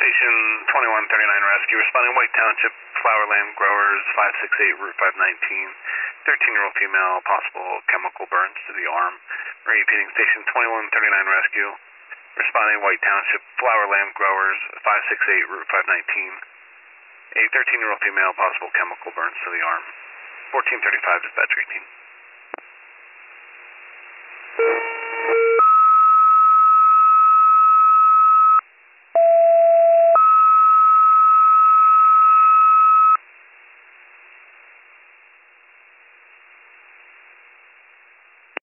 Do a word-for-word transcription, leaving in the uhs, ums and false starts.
Station twenty-one thirty-nine Rescue, responding White Township, Flowerland Growers, five six eight, Route five nineteen. thirteen-year-old female, possible chemical burns to the arm. Repeating, Station twenty-one thirty-nine Rescue, responding White Township, Flowerland Growers, five six eight, Route five nineteen. A thirteen-year-old female, possible chemical burns to the arm. fourteen thirty-five, dispatch eighteen.